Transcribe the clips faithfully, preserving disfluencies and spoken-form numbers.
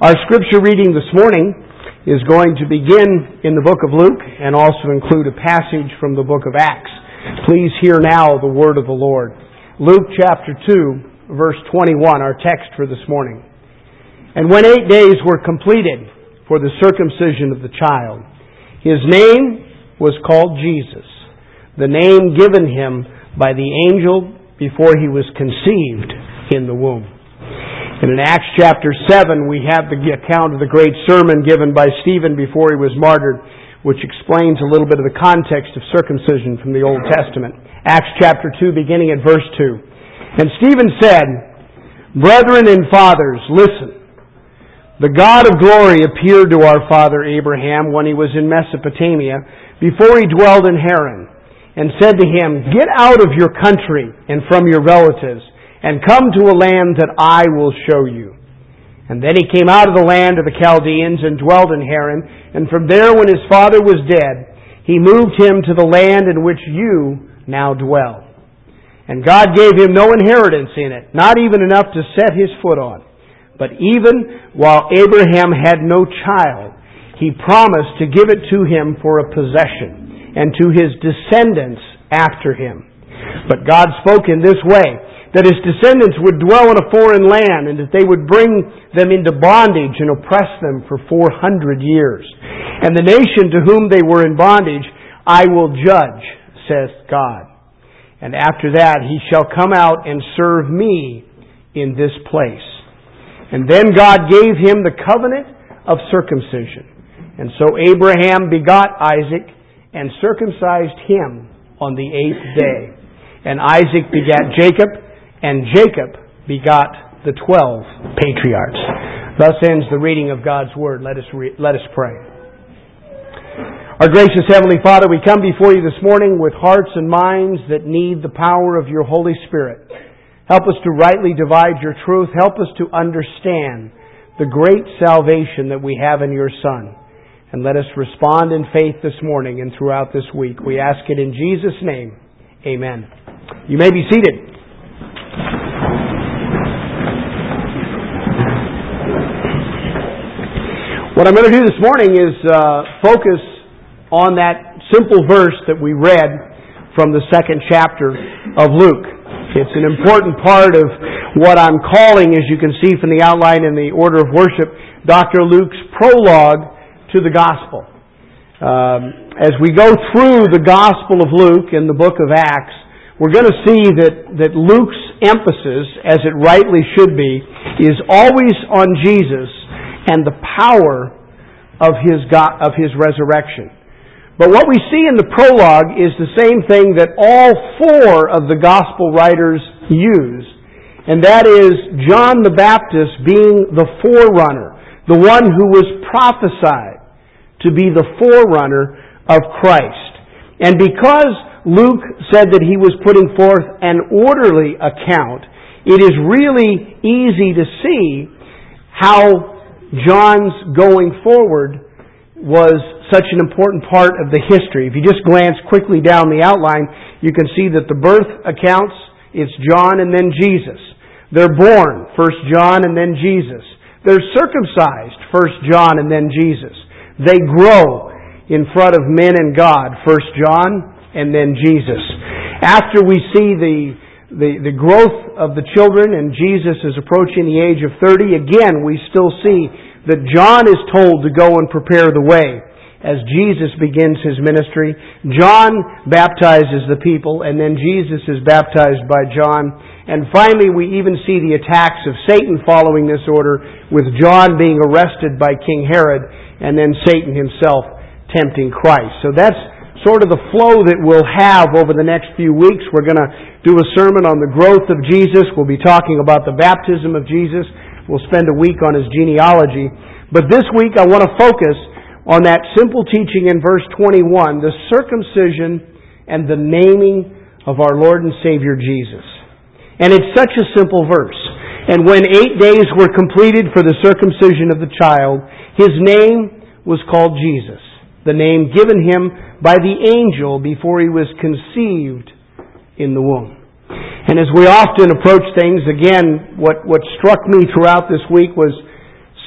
Our scripture reading this morning is going to begin in the book of Luke and also include a passage from the book of Acts. Please hear now the word of the Lord. Luke chapter two, verse twenty-one, our text for this morning. And when eight days were completed for the circumcision of the child, his name was called Jesus, the name given him by the angel before he was conceived in the womb. And in Acts chapter seven, we have the account of the great sermon given by Stephen before he was martyred, which explains a little bit of the context of circumcision from the Old Testament. Acts chapter two, beginning at verse two. And Stephen said, "Brethren and fathers, listen. The God of glory appeared to our father Abraham when he was in Mesopotamia, before he dwelled in Haran, and said to him, Get out of your country and from your relatives, and come to a land that I will show you. And then he came out of the land of the Chaldeans and dwelt in Haran, and from there when his father was dead, he moved him to the land in which you now dwell. And God gave him no inheritance in it, not even enough to set his foot on. But even while Abraham had no child, he promised to give it to him for a possession, and to his descendants after him. But God spoke in this way, that his descendants would dwell in a foreign land, and that they would bring them into bondage and oppress them for four hundred years. And the nation to whom they were in bondage I will judge, says God. And after that he shall come out and serve me in this place. And then God gave him the covenant of circumcision. And so Abraham begot Isaac and circumcised him on the eighth day. And Isaac begat Jacob, and Jacob begot the twelve patriarchs." Thus ends the reading of God's Word. Let us re- let us pray. Our gracious Heavenly Father, we come before you this morning with hearts and minds that need the power of your Holy Spirit. Help us to rightly divide your truth. Help us to understand the great salvation that we have in your Son. And let us respond in faith this morning and throughout this week. We ask it in Jesus' name. Amen. You may be seated. What I'm going to do this morning is uh, focus on that simple verse that we read from the second chapter of Luke. It's an important part of what I'm calling, as you can see from the outline in the order of worship, Doctor Luke's prologue to the Gospel. Um, as we go through the Gospel of Luke and the book of Acts, we're going to see that, that Luke's emphasis, as it rightly should be, is always on Jesus and the power of his God, of his resurrection. But what we see in the prologue is the same thing that all four of the gospel writers use, and that is John the Baptist being the forerunner, the one who was prophesied to be the forerunner of Christ. And because Luke said that he was putting forth an orderly account, it is really easy to see how John's going forward was such an important part of the history. If you just glance quickly down the outline, you can see that the birth accounts, it's John and then Jesus. They're born, first John and then Jesus. They're circumcised, first John and then Jesus. They grow in front of men and God, first John and then Jesus. After we see the, the, the growth of the children and Jesus is approaching the age of thirty, again we still see that John is told to go and prepare the way as Jesus begins his ministry. John baptizes the people, and then Jesus is baptized by John. And finally, we even see the attacks of Satan following this order, with John being arrested by King Herod, and then Satan himself tempting Christ. So that's sort of the flow that we'll have over the next few weeks. We're going to do a sermon on the growth of Jesus. We'll be talking about the baptism of Jesus. We'll spend a week on his genealogy. But this week I want to focus on that simple teaching in verse twenty-one, the circumcision and the naming of our Lord and Savior Jesus. And it's such a simple verse. And when eight days were completed for the circumcision of the child, his name was called Jesus, the name given him by the angel before he was conceived in the womb. And as we often approach things, again, what, what struck me throughout this week was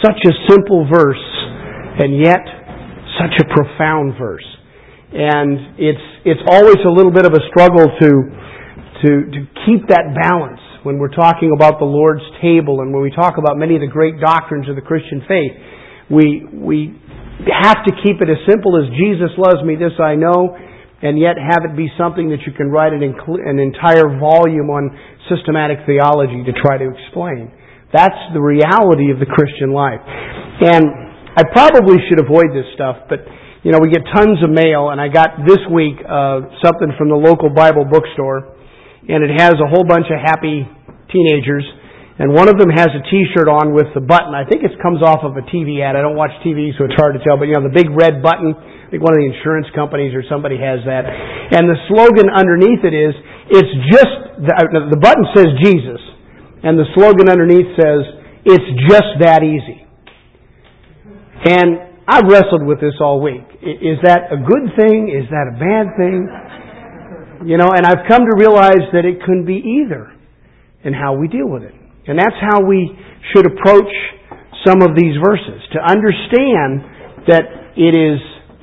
such a simple verse, and yet such a profound verse. And it's it's always a little bit of a struggle to to to keep that balance when we're talking about the Lord's table and when we talk about many of the great doctrines of the Christian faith. We we have to keep it as simple as Jesus loves me, this I know, and yet have it be something that you can write an, an entire volume on systematic theology to try to explain. That's the reality of the Christian life. And I probably should avoid this stuff, but you know, we get tons of mail, and I got this week uh, something from the local Bible bookstore, and it has a whole bunch of happy teenagers, and one of them has a T-shirt on with the button. I think it comes off of a T V ad. I don't watch T V, so it's hard to tell, but you know, the big red button, I think one of the insurance companies or somebody has that, and the slogan underneath it is, it's just, the, the button says Jesus, and the slogan underneath says, it's just that easy. And I've wrestled with this all week. Is that a good thing? Is that a bad thing? You know, and I've come to realize that it can be either in how we deal with it. And that's how we should approach some of these verses. To understand that it is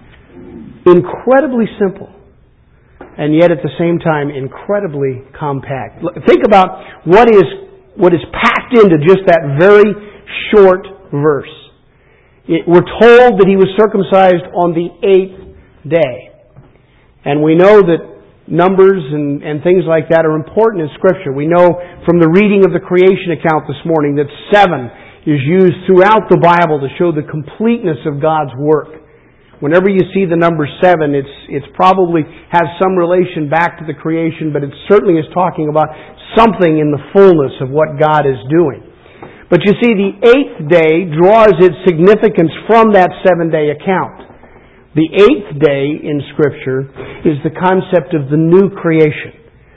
incredibly simple and yet at the same time incredibly compact. Think about what is what is packed into just that very short verse. It, we're told that He was circumcised on the eighth day. And we know that numbers and, and things like that are important in Scripture. We know from the reading of the creation account this morning that seven is used throughout the Bible to show the completeness of God's work. Whenever you see the number seven, it's it's probably has some relation back to the creation, but it certainly is talking about something in the fullness of what God is doing. But you see, the eighth day draws its significance from that seven-day account. The eighth day in Scripture is the concept of the new creation.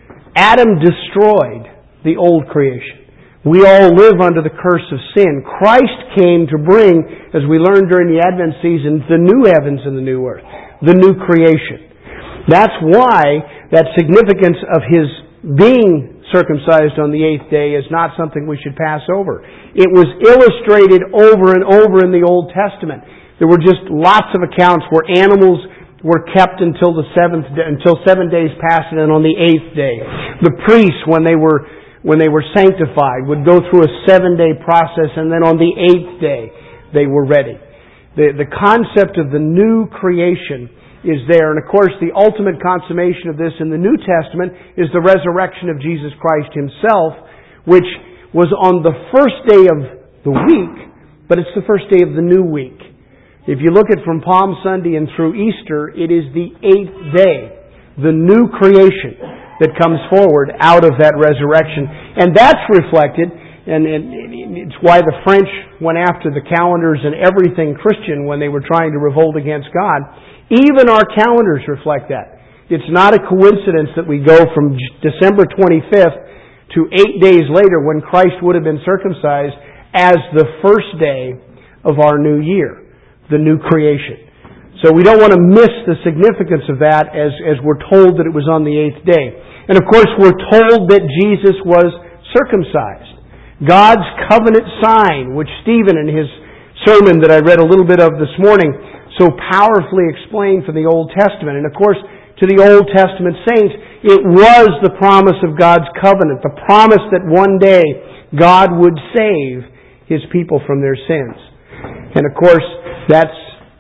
Adam destroyed the old creation. We all live under the curse of sin. Christ came to bring, as we learned during the Advent season, the new heavens and the new earth, the new creation. That's why that significance of His being circumcised on the eighth day is not something we should pass over. It was illustrated over and over in the Old Testament. There were just lots of accounts where animals were kept until the seventh day, until seven days passed, and then on the eighth day, the priests, when they were when they were sanctified, would go through a seven-day process, and then on the eighth day they were ready. The the concept of the new creation is there, and of course the ultimate consummation of this in the New Testament is the resurrection of Jesus Christ Himself, which was on the first day of the week, but it's the first day of the new week. If you look at from Palm Sunday and through Easter, it is the eighth day, the new creation that comes forward out of that resurrection. And that's reflected, and it's why the French went after the calendars and everything Christian when they were trying to revolt against God. Even our calendars reflect that. It's not a coincidence that we go from December twenty-fifth to eight days later when Christ would have been circumcised as the first day of our new year, the new creation. So we don't want to miss the significance of that as, as we're told that it was on the eighth day. And of course we're told that Jesus was circumcised. God's covenant sign, which Stephen in his sermon that I read a little bit of this morning so powerfully explained from the Old Testament. And of course, to the Old Testament saints, it was the promise of God's covenant, the promise that one day God would save His people from their sins. And of course, that's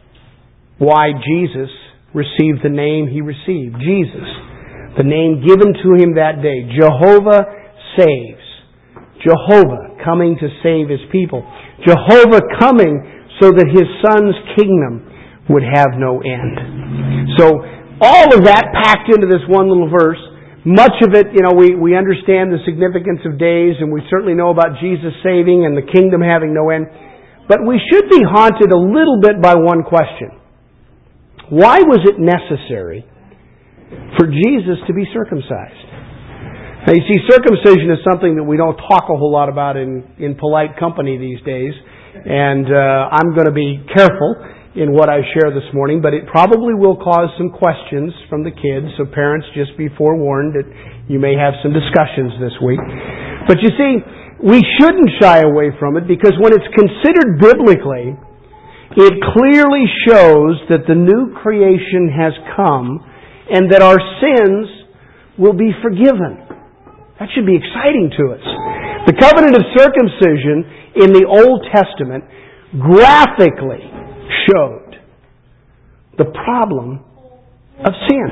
why Jesus received the name He received. Jesus. The name given to Him that day. Jehovah saves. Jehovah coming to save His people. Jehovah coming so that His Son's kingdom would have no end. So, all of that packed into this one little verse. Much of it, you know, we, we understand the significance of days, and we certainly know about Jesus saving and the kingdom having no end. But we should be haunted a little bit by one question. Why was it necessary for Jesus to be circumcised? Now you see, circumcision is something that we don't talk a whole lot about in, in polite company these days. And uh, I'm going to be careful in what I share this morning, but it probably will cause some questions from the kids, so parents, just be forewarned that you may have some discussions this week. But you see, we shouldn't shy away from it because when it's considered biblically, it clearly shows that the new creation has come and that our sins will be forgiven. That should be exciting to us. The covenant of circumcision in the Old Testament graphically showed the problem of sin.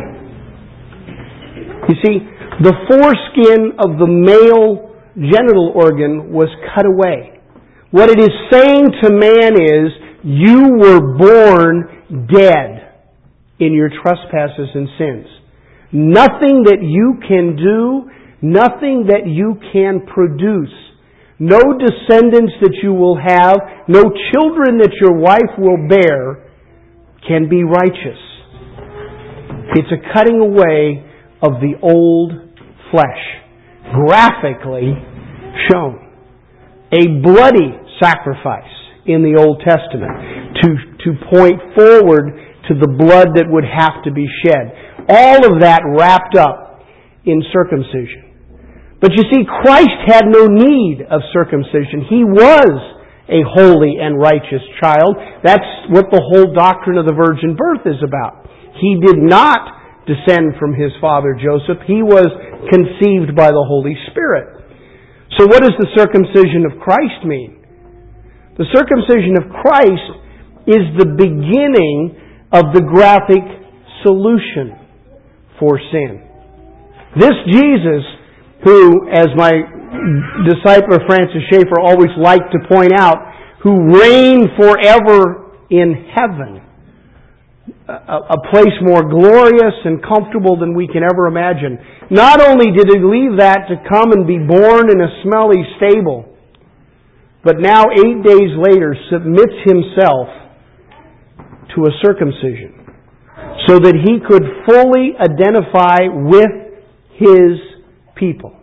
You see, the foreskin of the male genital organ was cut away. What it is saying to man is, you were born dead in your trespasses and sins. Nothing that you can do, nothing that you can produce, no descendants that you will have, no children that your wife will bear can be righteous. It's a cutting away of the old flesh, graphically shown. A bloody sacrifice in the Old Testament to, to point forward to the blood that would have to be shed. All of that wrapped up in circumcision. But you see, Christ had no need of circumcision. He was a holy and righteous child. That's what the whole doctrine of the virgin birth is about. He did not descend from his father Joseph. He was conceived by the Holy Spirit. So what does the circumcision of Christ mean? The circumcision of Christ is the beginning of the graphic solution for sin. This Jesus, who, as my disciple Francis Schaeffer always liked to point out, who reigned forever in heaven, a, a place more glorious and comfortable than we can ever imagine. Not only did He leave that to come and be born in a smelly stable, but now, eight days later, submits Himself to a circumcision so that He could fully identify with His people.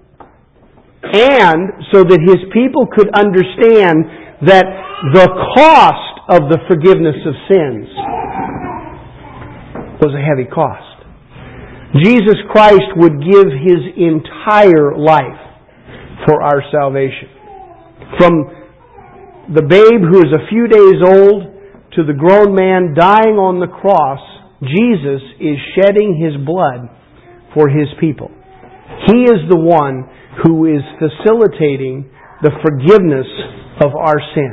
And so that His people could understand that the cost of the forgiveness of sins was a heavy cost. Jesus Christ would give His entire life for our salvation. From the babe who is a few days old to the grown man dying on the cross, Jesus is shedding His blood for His people. He is the one who is facilitating the forgiveness of our sin.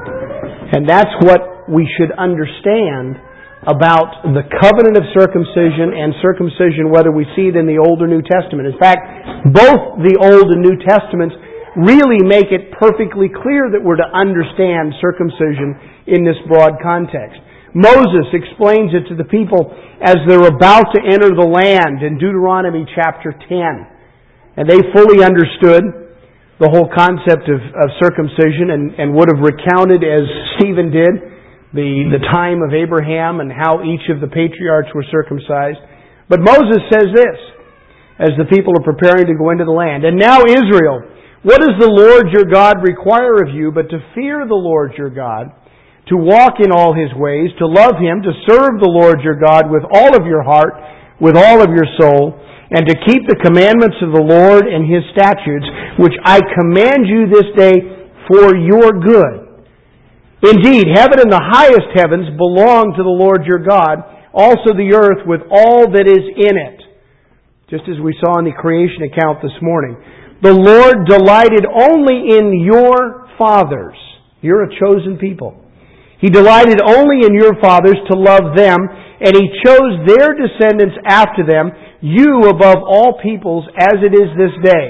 And that's what we should understand about the covenant of circumcision and circumcision, whether we see it in the Old or New Testament. In fact, both the Old and New Testaments really make it perfectly clear that we're to understand circumcision in this broad context. Moses explains it to the people as they're about to enter the land in Deuteronomy chapter ten. And they fully understood the whole concept of, of circumcision and, and would have recounted, as Stephen did, the, the time of Abraham and how each of the patriarchs were circumcised. But Moses says this, as the people are preparing to go into the land. And now Israel, what does the Lord your God require of you but to fear the Lord your God, to walk in all His ways, to love Him, to serve the Lord your God with all of your heart, with all of your soul, and to keep the commandments of the Lord and His statutes, which I command you this day for your good. Indeed, heaven and the highest heavens belong to the Lord your God, also the earth with all that is in it. Just as we saw in the creation account this morning. The Lord delighted only in your fathers. You're a chosen people. He delighted only in your fathers to love them, and He chose their descendants after them, you above all peoples, as it is this day.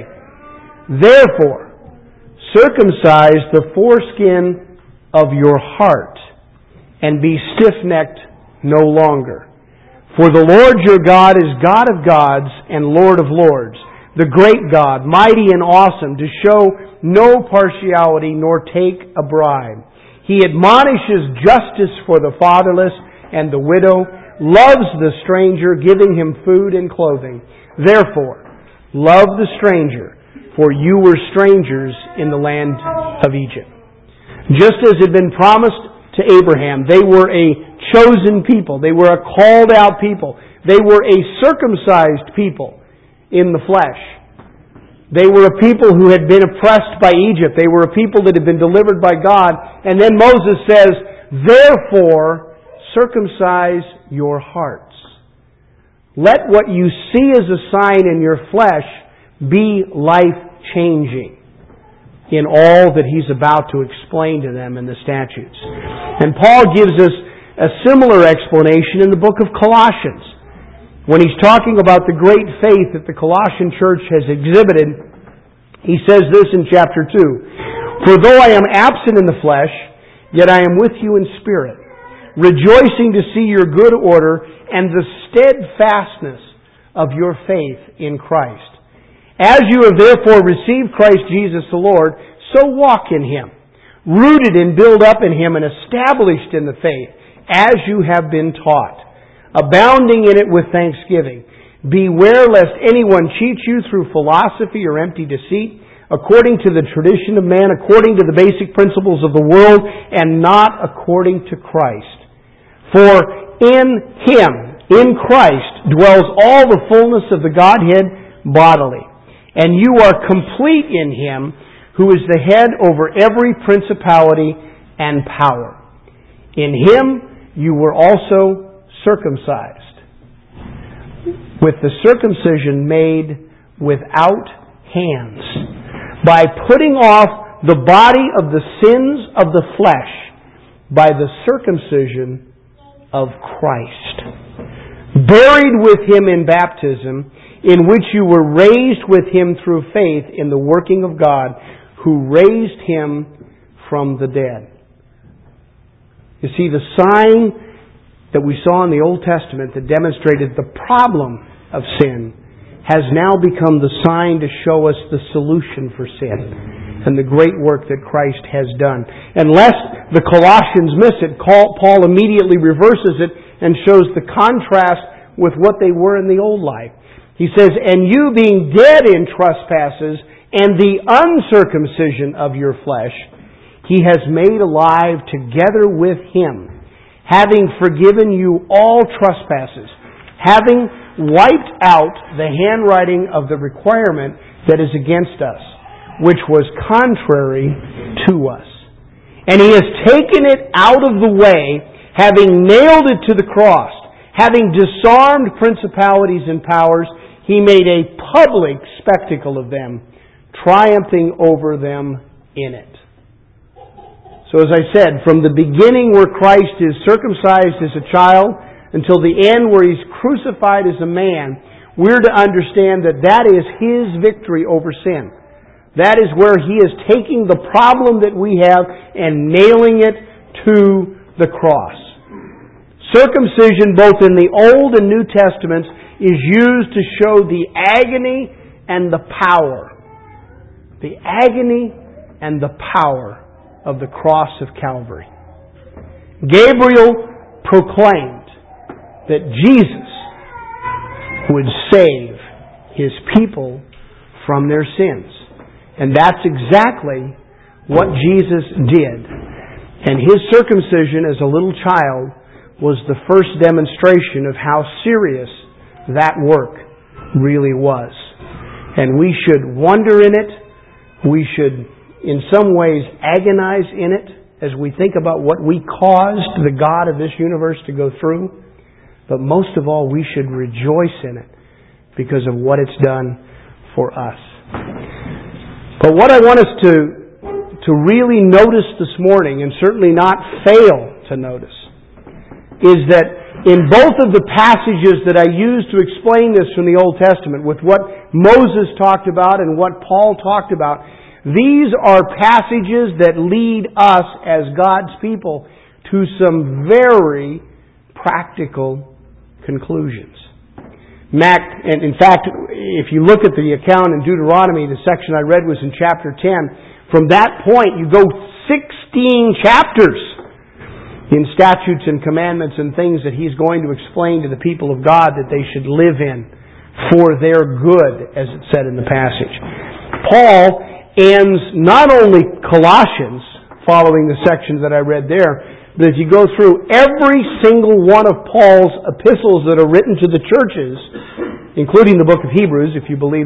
Therefore, circumcise the foreskin of your heart, and be stiff-necked no longer. For the Lord your God is God of gods and Lord of lords, the great God, mighty and awesome, to show no partiality nor take a bribe. He admonishes justice for the fatherless and the widow, loves the stranger, giving him food and clothing. Therefore, love the stranger, for you were strangers in the land of Egypt. Just as had been promised to Abraham, they were a chosen people. They were a called out people. They were a circumcised people in the flesh. They were a people who had been oppressed by Egypt. They were a people that had been delivered by God. And then Moses says, therefore, circumcise your hearts. Let what you see as a sign in your flesh be life-changing in all that he's about to explain to them in the statutes. And Paul gives us a similar explanation in the book of Colossians. When he's talking about the great faith that the Colossian church has exhibited, he says this in chapter two. For though I am absent in the flesh, yet I am with you in spirit, rejoicing to see your good order and the steadfastness of your faith in Christ. As you have therefore received Christ Jesus the Lord, so walk in Him, rooted and built up in Him and established in the faith, as you have been taught, abounding in it with thanksgiving. Beware lest anyone cheat you through philosophy or empty deceit, according to the tradition of man, according to the basic principles of the world, and not according to Christ. For in Him, in Christ, dwells all the fullness of the Godhead bodily. And you are complete in Him, who is the head over every principality and power. In Him you were also circumcised, with the circumcision made without hands, by putting off the body of the sins of the flesh by the circumcision of Christ, buried with Him in baptism, in which you were raised with Him through faith in the working of God, who raised Him from the dead. You see, the sign that we saw in the Old Testament that demonstrated the problem of sin has now become the sign to show us the solution for sin and the great work that Christ has done. And lest the Colossians miss it, Paul immediately reverses it and shows the contrast with what they were in the old life. He says, and you being dead in trespasses and the uncircumcision of your flesh, He has made alive together with Him, having forgiven you all trespasses, having wiped out the handwriting of the requirement that is against us, which was contrary to us. And He has taken it out of the way, having nailed it to the cross, having disarmed principalities and powers, He made a public spectacle of them, triumphing over them in it. So as I said, from the beginning where Christ is circumcised as a child until the end where He's crucified as a man, we're to understand that that is His victory over sin. That is where He is taking the problem that we have and nailing it to the cross. Circumcision, both in the Old and New Testaments, is used to show the agony and the power. The agony and the power of the cross of Calvary. Gabriel proclaimed that Jesus would save His people from their sins. And that's exactly what Jesus did. And His circumcision as a little child was the first demonstration of how serious that work really was. And we should wonder in it. We should, in some ways, agonize in it as we think about what we caused the God of this universe to go through. But most of all, we should rejoice in it because of what it's done for us. But what I want us to, to really notice this morning, and certainly not fail to notice, is that in both of the passages that I used to explain this from the Old Testament, with what Moses talked about and what Paul talked about, these are passages that lead us as God's people to some very practical conclusions. Mac, and in fact, if you look at the account in Deuteronomy, the section I read was in chapter ten. From that point, you go sixteen chapters in statutes and commandments and things that He's going to explain to the people of God that they should live in for their good, as it said in the passage. Paul ends not only Colossians, following the sections that I read there, but if you go through every single one of Paul's epistles that are written to the churches, including the book of Hebrews, if you believe that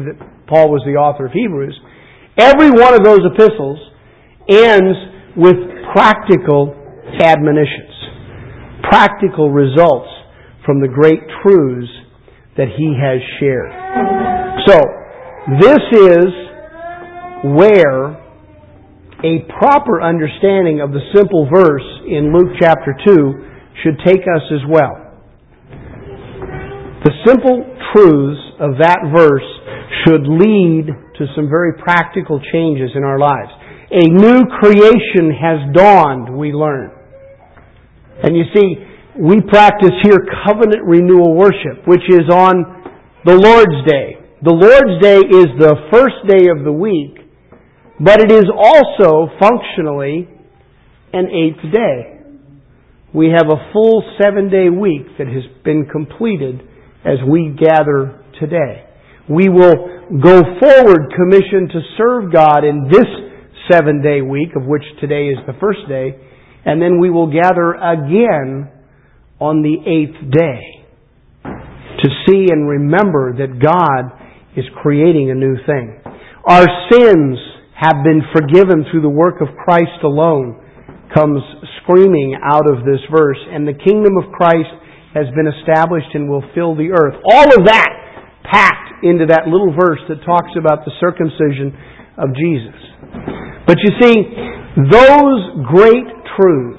Paul was the author of Hebrews, every one of those epistles ends with practical admonitions, practical results from the great truths that he has shared. So, this is where a proper understanding of the simple verse in Luke chapter two should take us as well. The simple truths of that verse should lead to some very practical changes in our lives. A new creation has dawned, we learn. And you see, we practice here covenant renewal worship, which is on the Lord's Day. The Lord's Day is the first day of the week, but it is also functionally an eighth day. We have a full seven-day week that has been completed as we gather today. We will go forward commissioned to serve God in this seven-day week, of which today is the first day, and then we will gather again on the eighth day to see and remember that God is creating a new thing. Our sins have been forgiven through the work of Christ alone, comes screaming out of this verse, and the kingdom of Christ has been established and will fill the earth. All of that packed into that little verse that talks about the circumcision of Jesus. But you see, those great truths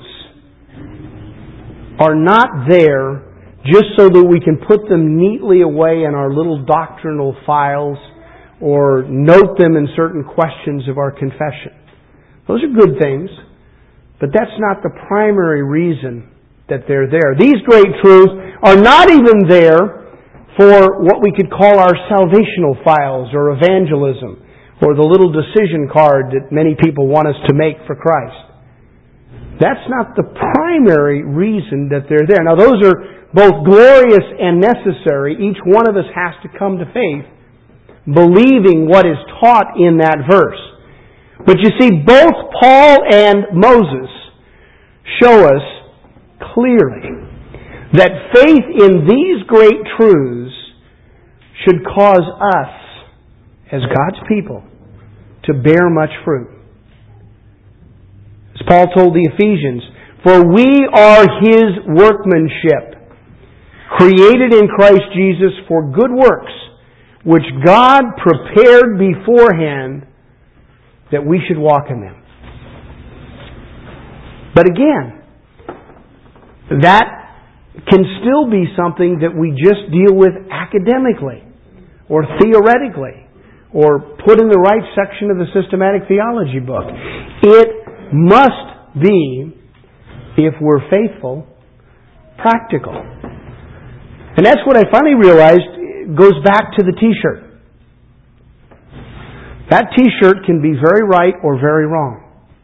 are not there just so that we can put them neatly away in our little doctrinal files or note them in certain questions of our confession. Those are good things, but that's not the primary reason that they're there. These great truths are not even there for what we could call our salvational files or evangelism or the little decision card that many people want us to make for Christ. That's not the primary reason that they're there. Now, those are both glorious and necessary. Each one of us has to come to faith believing what is taught in that verse. But you see, both Paul and Moses show us clearly that faith in these great truths should cause us, as God's people, to bear much fruit. As Paul told the Ephesians, "For we are His workmanship, created in Christ Jesus for good works, which God prepared beforehand that we should walk in them." But again, that can still be something that we just deal with academically or theoretically or put in the right section of the systematic theology book. It must be, if we're faithful, practical. And that's what I finally realized goes back to the t-shirt. That t-shirt can be very right or very wrong.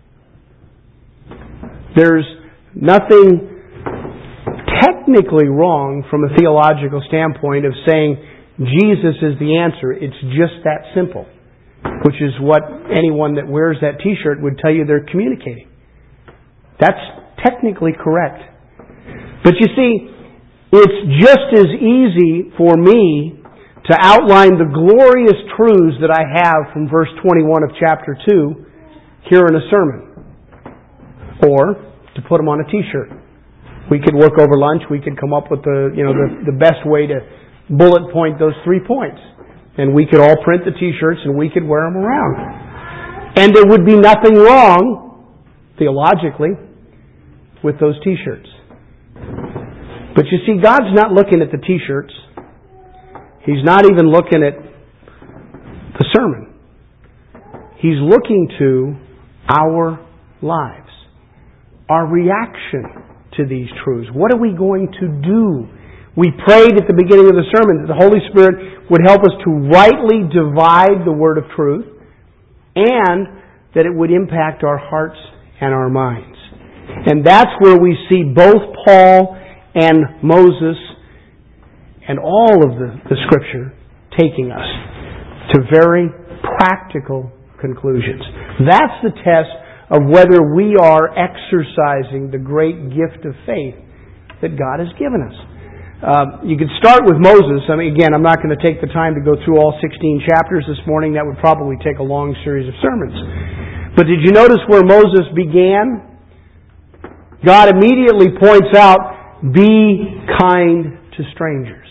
There's nothing technically wrong from a theological standpoint of saying Jesus is the answer. It's just that simple, which is what anyone that wears that t-shirt would tell you they're communicating. That's technically correct. But you see, it's just as easy for me to outline the glorious truths that I have from verse twenty-one of chapter two here in a sermon, or to put them on a t-shirt. We could work over lunch. We could come up with the you know the, the best way to bullet point those three points. And we could all print the t-shirts and we could wear them around. And there would be nothing wrong, theologically, with those t-shirts. But you see, God's not looking at the t-shirts. He's not even looking at the sermon. He's looking to our lives, our reaction to these truths. What are we going to do? We prayed at the beginning of the sermon that the Holy Spirit would help us to rightly divide the word of truth and that it would impact our hearts and our minds. And that's where we see both Paul and Moses and all of the, the Scripture taking us to very practical conclusions. That's the test of whether we are exercising the great gift of faith that God has given us. Uh, you could start with Moses. I mean, again, I'm not going to take the time to go through all sixteen chapters this morning. That would probably take a long series of sermons. But did you notice where Moses began? God immediately points out, be kind to strangers.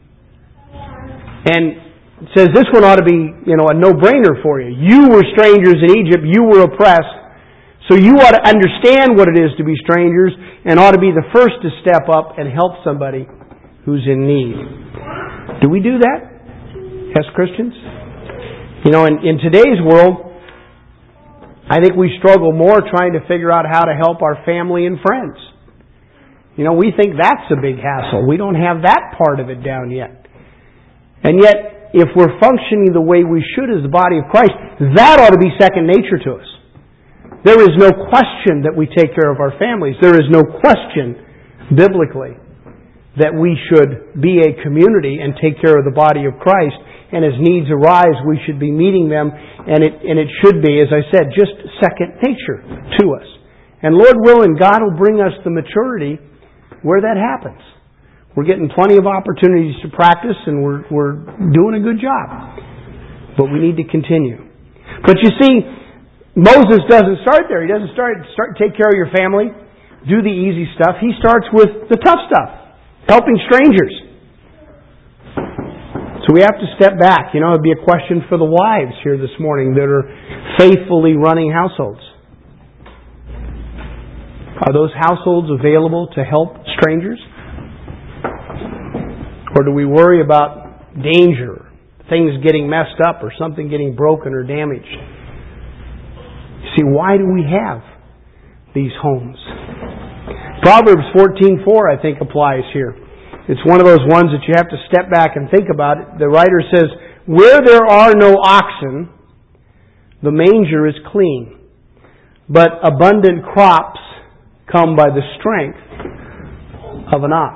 And says this one ought to be, you know, a no-brainer for you. You were strangers in Egypt. You were oppressed. So you ought to understand what it is to be strangers and ought to be the first to step up and help somebody who's in need. Do we do that as Christians? You know, in, in today's world, I think we struggle more trying to figure out how to help our family and friends. You know, we think that's a big hassle. We don't have that part of it down yet. And yet, if we're functioning the way we should as the body of Christ, that ought to be second nature to us. There is no question that we take care of our families. There is no question, biblically, that we should be a community and take care of the body of Christ. And as needs arise, we should be meeting them. And it, and it should be, as I said, just second nature to us. And Lord willing, God will bring us the maturity where that happens. We're getting plenty of opportunities to practice, and we're, we're doing a good job. But we need to continue. But you see, Moses doesn't start there. He doesn't start, start take care of your family, do the easy stuff. He starts with the tough stuff, helping strangers. So we have to step back. You know, it'd be a question for the wives here this morning that are faithfully running households. Are those households available to help strangers? Or do we worry about danger, things getting messed up, or something getting broken or damaged? You see, why do we have these homes? Proverbs fourteen four, I think, applies here. It's one of those ones that you have to step back and think about it. The writer says, where there are no oxen, the manger is clean, but abundant crops come by the strength of an ox.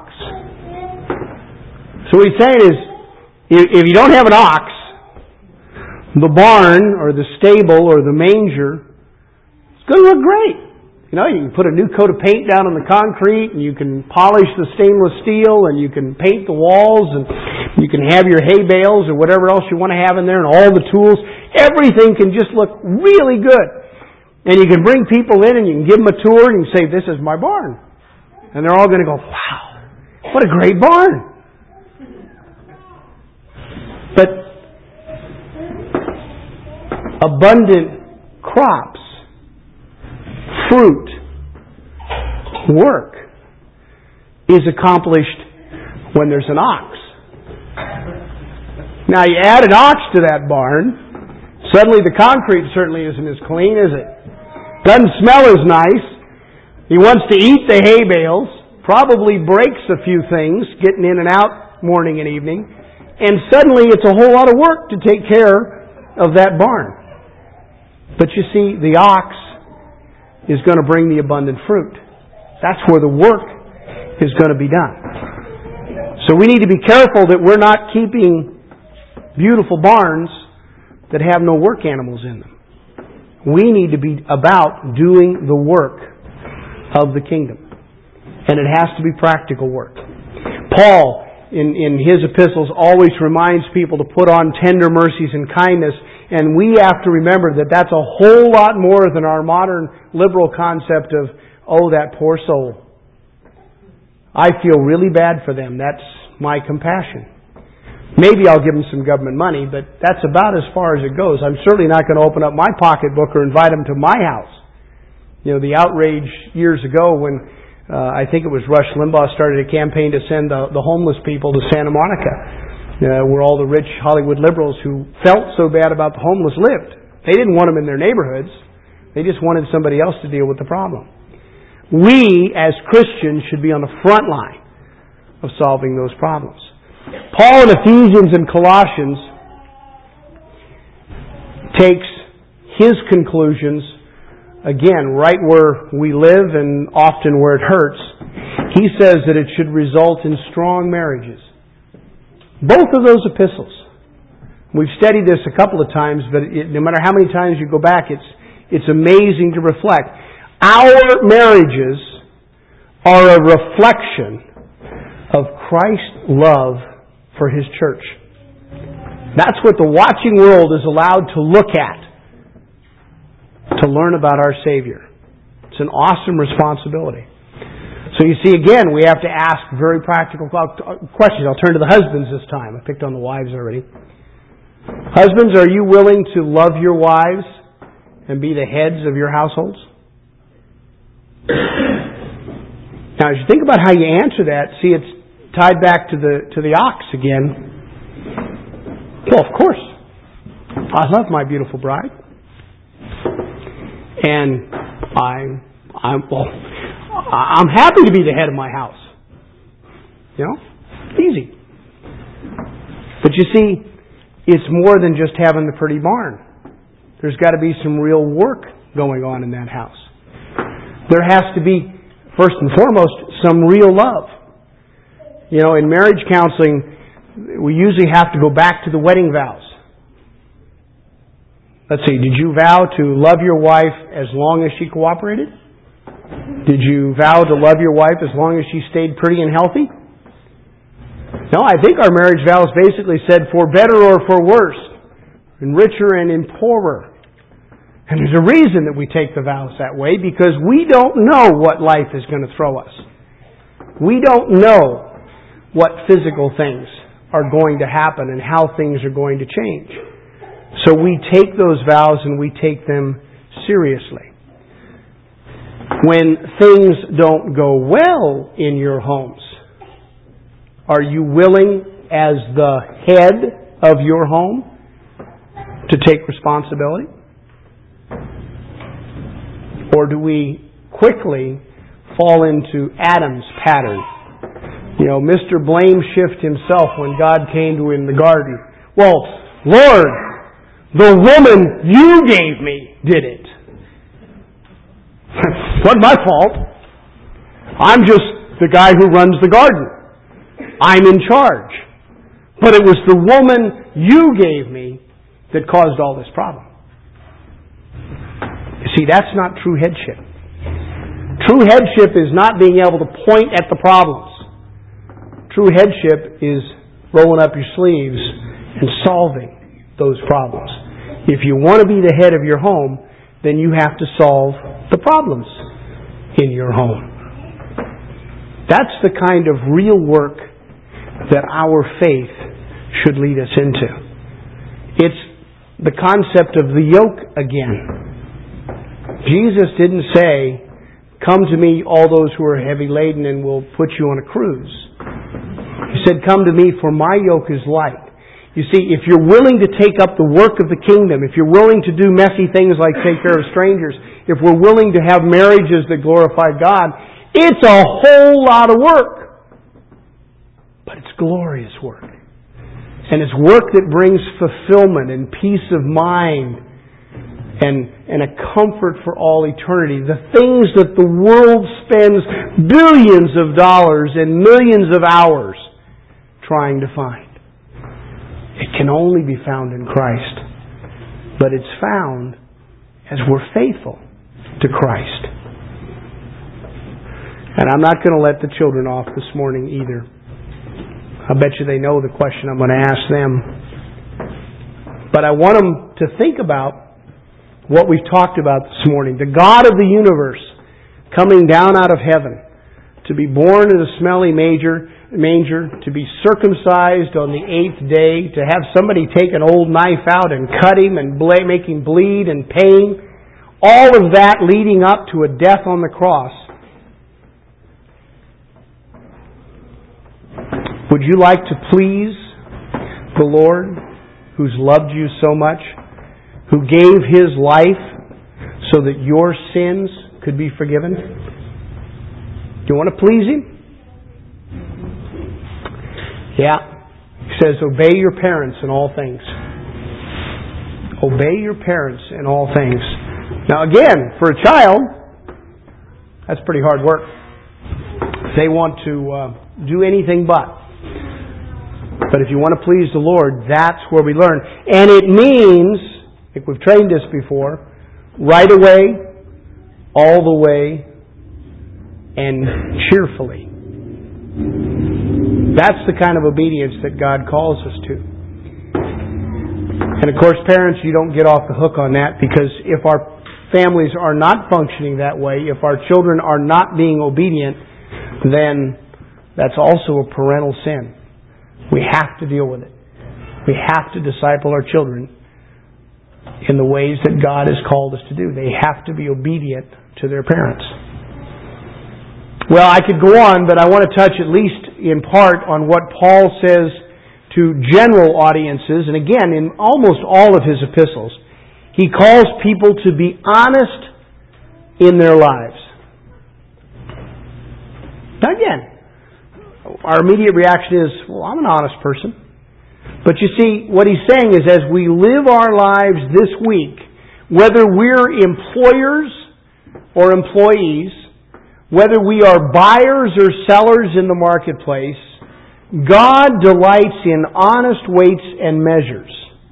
So what he's saying is, if you don't have an ox, the barn or the stable or the manger, it's going to look great. You know, you can put a new coat of paint down on the concrete, and you can polish the stainless steel, and you can paint the walls, and you can have your hay bales or whatever else you want to have in there, and all the tools. Everything can just look really good. And you can bring people in, and you can give them a tour, and you say, this is my barn. And they're all going to go, wow, what a great barn. But abundant crops, fruit, work is accomplished when there's an ox. Now you add an ox to that barn, suddenly the concrete certainly isn't as clean, is it? Doesn't smell as nice. He wants to eat the hay bales, probably breaks a few things, getting in and out morning and evening. And suddenly it's a whole lot of work to take care of that barn. But you see, the ox is going to bring the abundant fruit. That's where the work is going to be done. So we need to be careful that we're not keeping beautiful barns that have no work animals in them. We need to be about doing the work of the kingdom. And it has to be practical work. Paul, In, in his epistles, always reminds people to put on tender mercies and kindness. And we have to remember that that's a whole lot more than our modern liberal concept of, oh, that poor soul. I feel really bad for them. That's my compassion. Maybe I'll give them some government money, but that's about as far as it goes. I'm certainly not going to open up my pocketbook or invite them to my house. You know, the outrage years ago when Uh, I think it was Rush Limbaugh started a campaign to send the, the homeless people to Santa Monica, uh, where all the rich Hollywood liberals who felt so bad about the homeless lived. They didn't want them in their neighborhoods. They just wanted somebody else to deal with the problem. We, as Christians, should be on the front line of solving those problems. Paul in Ephesians and Colossians takes his conclusions again, right where we live and often where it hurts. He says that it should result in strong marriages. Both of those epistles. We've studied this a couple of times, but it, no matter how many times you go back, it's it's amazing to reflect. Our marriages are a reflection of Christ's love for His church. That's what the watching world is allowed to look at, to learn about our Savior. It's an awesome responsibility. So you see, again, we have to ask very practical questions. I'll turn to the husbands this time. I picked on the wives already. Husbands, are you willing to love your wives and be the heads of your households? Now, as you think about how you answer that, see, it's tied back to the to the ox again. Well, of course. I love my beautiful bride. And I, I'm, well, I'm happy to be the head of my house. You know? Easy. But you see, it's more than just having the pretty barn. There's got to be some real work going on in that house. There has to be, first and foremost, some real love. You know, in marriage counseling, we usually have to go back to the wedding vows. Let's see, did you vow to love your wife as long as she cooperated? Did you vow to love your wife as long as she stayed pretty and healthy? No, I think our marriage vows basically said for better or for worse, in richer and in poorer. And there's a reason that we take the vows that way, because we don't know what life is going to throw us. We don't know what physical things are going to happen and how things are going to change. So we take those vows and we take them seriously. When things don't go well in your homes, are you willing, as the head of your home, to take responsibility? Or do we quickly fall into Adam's pattern? You know, Mister Blame Shift himself when God came to him in the garden. Well, Lord, the woman you gave me did it. It wasn't my fault. I'm just the guy who runs the garden. I'm in charge. But it was the woman you gave me that caused all this problem. You see, that's not true headship. True headship is not being able to point at the problems. True headship is rolling up your sleeves and solving those problems. If you want to be the head of your home, then you have to solve the problems in your home. That's the kind of real work that our faith should lead us into. It's the concept of the yoke again. Jesus didn't say, "Come to me, all those who are heavy laden, and we'll put you on a cruise." He said, "Come to me, for my yoke is light." You see, if you're willing to take up the work of the kingdom, if you're willing to do messy things like take care of strangers, if we're willing to have marriages that glorify God, it's a whole lot of work. But it's glorious work. And it's work that brings fulfillment and peace of mind and, and a comfort for all eternity. The things that the world spends billions of dollars and millions of hours trying to find. It can only be found in Christ. But it's found as we're faithful to Christ. And I'm not going to let the children off this morning either. I bet you they know the question I'm going to ask them. But I want them to think about what we've talked about this morning. The God of the universe coming down out of heaven to be born in a smelly manger, manger, to be circumcised on the eighth day, to have somebody take an old knife out and cut him and ble- make him bleed and pain. All of that leading up to a death on the cross. Would you like to please the Lord who's loved you so much, who gave His life so that your sins could be forgiven? Do you want to please Him? Yeah. He says, obey your parents in all things. Obey your parents in all things. Now again, for a child, that's pretty hard work. They want to uh, do anything but. But if you want to please the Lord, that's where we learn. And it means, I think we've trained this before, right away, all the way, and cheerfully. That's the kind of obedience that God calls us to. And of course, parents, you don't get off the hook on that, because if our families are not functioning that way, if our children are not being obedient, then that's also a parental sin. We have to deal with it. We have to disciple our children in the ways that God has called us to do. They have to be obedient to their parents. Well, I could go on, but I want to touch at least in part on what Paul says to general audiences, and again, in almost all of his epistles. He calls people to be honest in their lives. Now again, our immediate reaction is, well, I'm an honest person. But you see, what he's saying is, as we live our lives this week, whether we're employers or employees, whether we are buyers or sellers in the marketplace, God delights in honest weights and measures.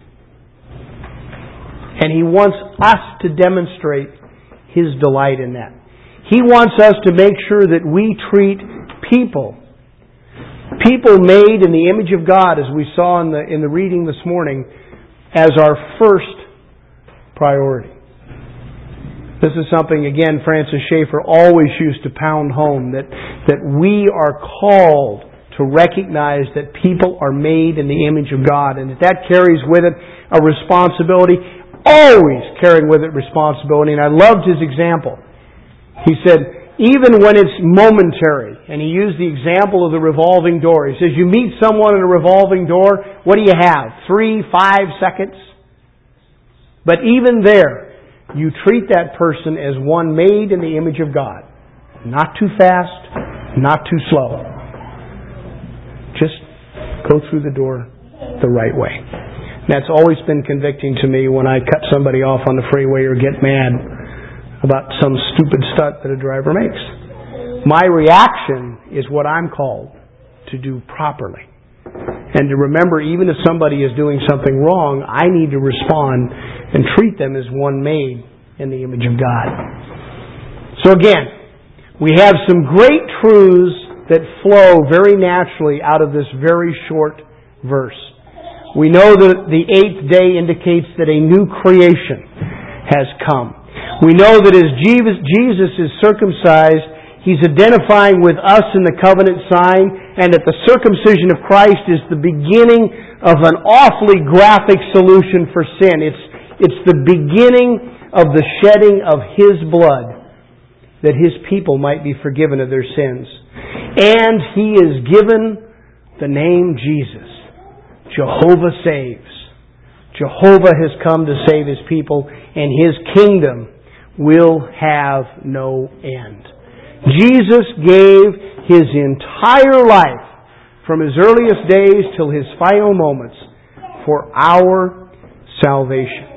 And He wants us to demonstrate His delight in that. He wants us to make sure that we treat people, people made in the image of God, as we saw in the, in the reading this morning, as our first priority. This is something, again, Francis Schaeffer always used to pound home, that, that we are called to recognize that people are made in the image of God, and that that carries with it a responsibility, always carrying with it responsibility. And I loved his example. He said, even when it's momentary, and he used the example of the revolving door. He says, you meet someone in a revolving door, what do you have? Three, five seconds? But even there, you treat that person as one made in the image of God. Not too fast, not too slow. Just go through the door the right way. That's always been convicting to me when I cut somebody off on the freeway or get mad about some stupid stunt that a driver makes. My reaction is what I'm called to do properly. And to remember, even if somebody is doing something wrong, I need to respond and treat them as one made in the image of God. So again, we have some great truths that flow very naturally out of this very short verse. We know that the eighth day indicates that a new creation has come. We know that as Jesus is circumcised, He's identifying with us in the covenant sign, and that the circumcision of Christ is the beginning of an awfully graphic solution for sin. It's, it's the beginning of the shedding of His blood, that His people might be forgiven of their sins. And He is given the name Jesus. Jehovah saves. Jehovah has come to save His people, and His kingdom will have no end. Jesus gave His entire life, from His earliest days till His final moments, for our salvation.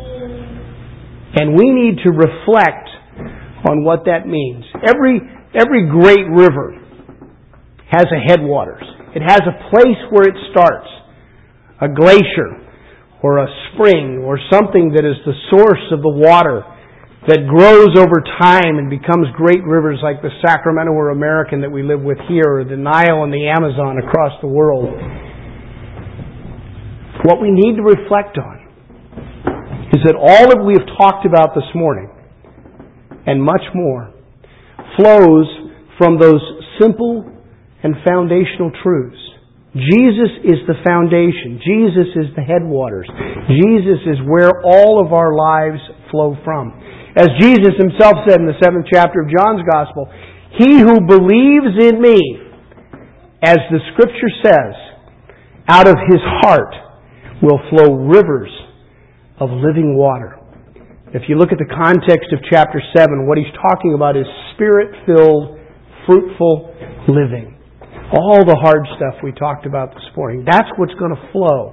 And we need to reflect on what that means. Every, every great river has a headwaters. It has a place where it starts. A glacier, or a spring, or something that is the source of the water that grows over time and becomes great rivers like the Sacramento or American that we live with here, or the Nile and the Amazon across the world. What we need to reflect on is that all that we have talked about this morning, and much more, flows from those simple and foundational truths. Jesus is the foundation. Jesus is the headwaters. Jesus is where all of our lives flow from. As Jesus Himself said in the seventh chapter of John's Gospel, he who believes in me, as the Scripture says, out of his heart will flow rivers of living water. If you look at the context of chapter seven, what he's talking about is Spirit-filled, fruitful living. All the hard stuff we talked about this morning. That's what's going to flow.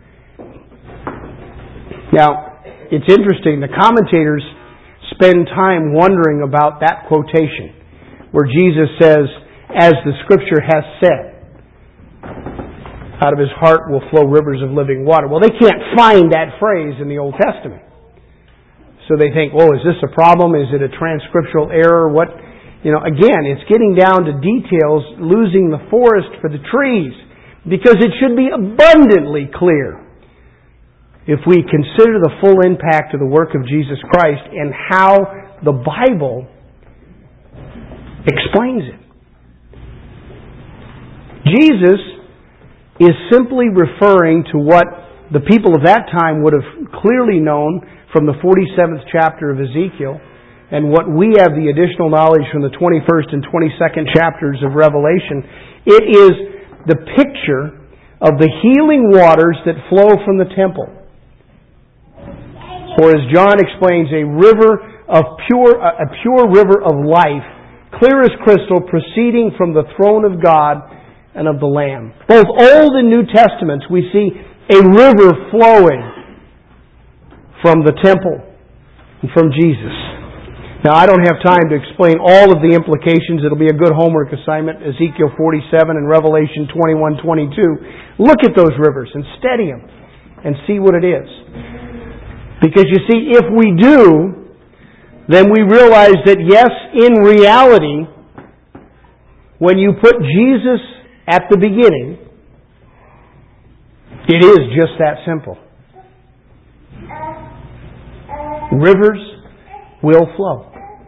Now, it's interesting. The commentators spend time wondering about that quotation where Jesus says, as the Scripture has said, out of his heart will flow rivers of living water. Well, they can't find that phrase in the Old Testament. So they think, oh, is this a problem? Is it a transcriptional error? What? You know, again, it's getting down to details, losing the forest for the trees, because it should be abundantly clear if we consider the full impact of the work of Jesus Christ and how the Bible explains it. Jesus is simply referring to what the people of that time would have clearly known from the forty-seventh chapter of Ezekiel, and what we have the additional knowledge from the twenty-first and twenty-second chapters of Revelation. It is the picture of the healing waters that flow from the temple. Or as John explains, a river of pure, a pure river of life, clear as crystal, proceeding from the throne of God and of the Lamb. Both Old and New Testaments, we see a river flowing from the temple and from Jesus. Now, I don't have time to explain all of the implications. It'll be a good homework assignment. Ezekiel forty-seven and Revelation twenty-one twenty-two. Look at those rivers and study them and see what it is. Because you see, if we do, then we realize that yes, in reality, when you put Jesus at the beginning, it is just that simple. Rivers will flow.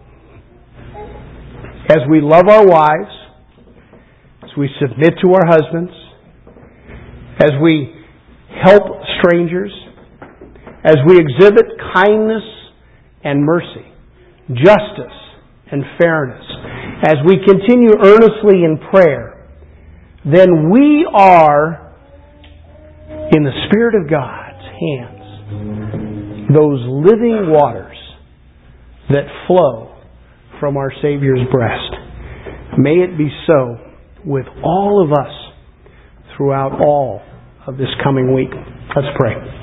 As we love our wives, as we submit to our husbands, as we help strangers, as we exhibit kindness and mercy, justice and fairness, as we continue earnestly in prayer, then we are, in the Spirit of God's hands, those living waters that flow from our Savior's breast. May it be so with all of us throughout all of this coming week. Let's pray.